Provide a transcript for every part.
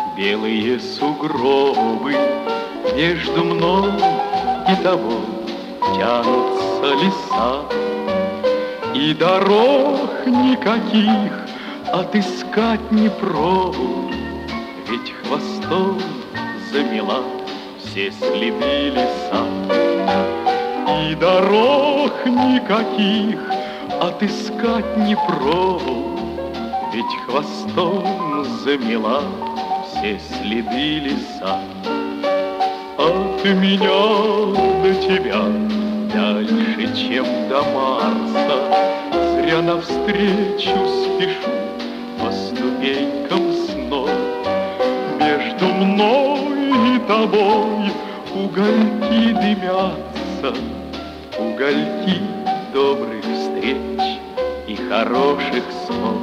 белые сугробы, между мной и тобой тянутся леса, и дорог никаких отыскать не пробуй, ведь хвостом замела все следы леса. И дорог никаких отыскать не пробуй, ведь хвостом замела все следы леса. От меня до тебя дальше, чем до Марса, зря навстречу спешу по ступенькам снов. Между мной и тобой угольки дымятся, угольки добрых встреч и хороших слов.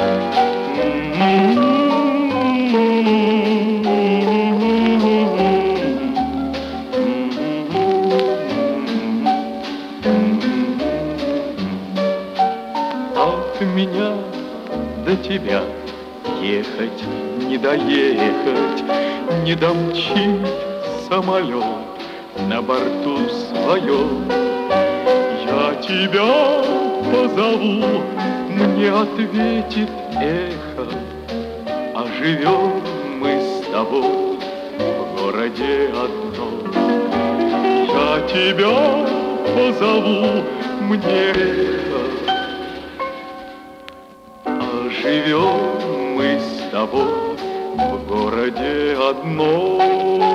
От меня до тебя ехать, не доехать, не домчить самолет на борту своем. Я тебя позову, мне ответит эхо, а живем мы с тобой в городе одном. Я тебя позову, мне эхо, а живем мы с тобой в городе одном.